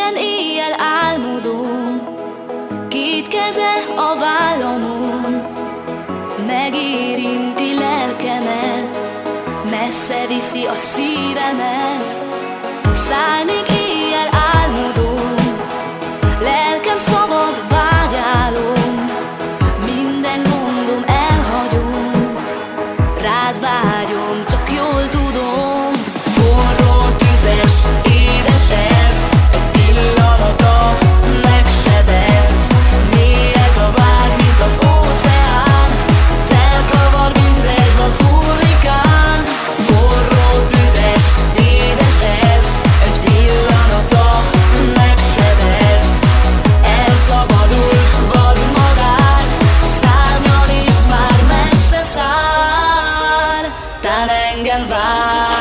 Minden éjjel álmodom, két keze a vállamon, megérinti lelkemet, messze viszi a szívemet. Szállnék éjjel álmodom, lelkem szabad vágyálom, minden gondom elhagyom, rád vágyom, csak jól tudom. Forró, tüzes, édes ez, egy pillanata megsebez. Mély ez a vágy, mint az óceán, felkavar mindegy vad hurrikán. Forró, tüzes, édes ez, egy pillanata megsebez. Elszabadult vadmadár, szárnyal is már messze száll, tán engem vár.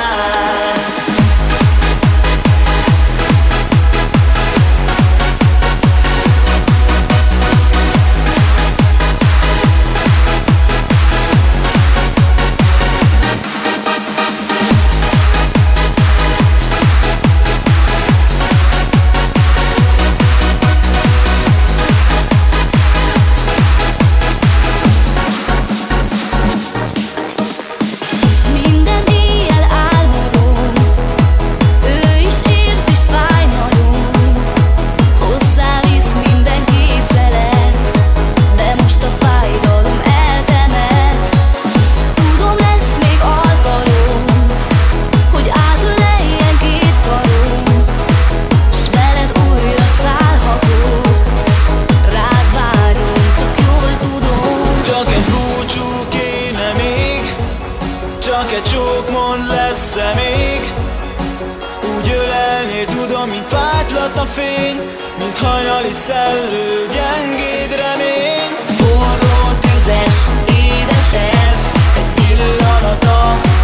Csak egy csók mond, lesz-e még? Úgy ölelnél, tudom, mint fátylatlan fény, mint hajnali szellő, gyengéd remény. Forró, tüzes, édes ez, egy pillanata